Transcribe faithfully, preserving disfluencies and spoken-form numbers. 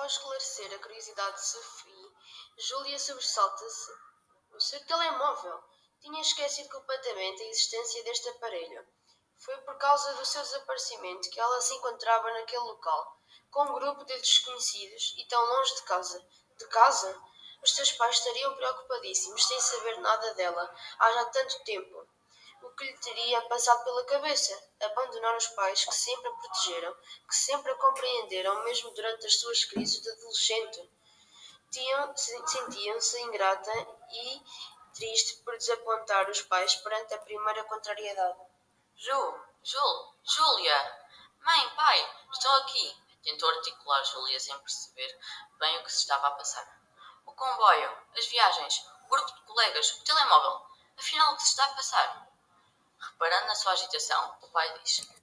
Após esclarecer a curiosidade de Sophie, Júlia sobressalta-se. O seu telemóvel! Tinha esquecido completamente a existência deste aparelho. Foi por causa do seu desaparecimento que ela se encontrava naquele local, com um grupo de desconhecidos e tão longe de casa. De casa? Os seus pais estariam preocupadíssimos sem saber nada dela há já tanto tempo. O que lhe teria passado pela cabeça? Abandonar os pais que sempre a protegeram, que sempre a compreenderam, mesmo durante as suas crises de adolescente. Tinham- Sentiam-se ingrata e triste por desapontar os pais perante a primeira contrariedade. Ju, Jul, Júlia! Mãe, pai, estão aqui! Tentou articular Júlia sem perceber bem o que se estava a passar. O comboio, as viagens, o grupo de colegas, o telemóvel. Afinal, o que se está a passar? Reparando na sua agitação, o pai diz: